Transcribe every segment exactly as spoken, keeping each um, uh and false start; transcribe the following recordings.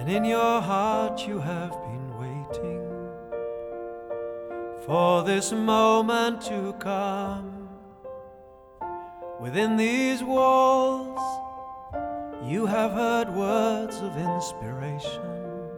and in your heart you have been waiting for this moment to come. Within these walls you have heard words of inspiration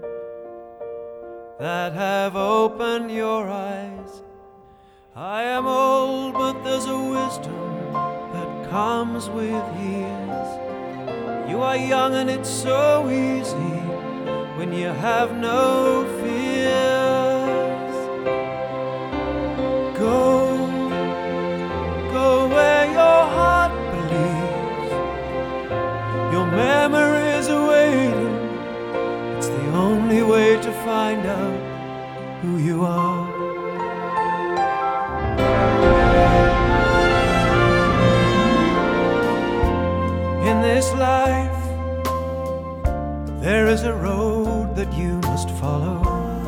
that have opened your eyes. I am old, but there's a wisdom that comes with years. You are young and it's so easy when you have no fears. Go, go where your heart believes. Your memories are waiting. It's the only way to find out who you are. In this life, there is a road that you must follow,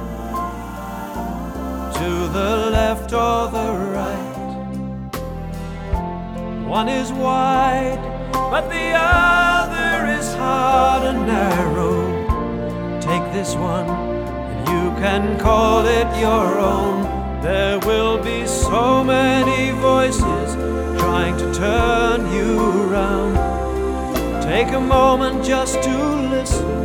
to the left or the right. One is wide, but the other is hard and narrow. Take this one, and you can call it your own. There will be so many voices trying to turn you around. Take a moment just to listen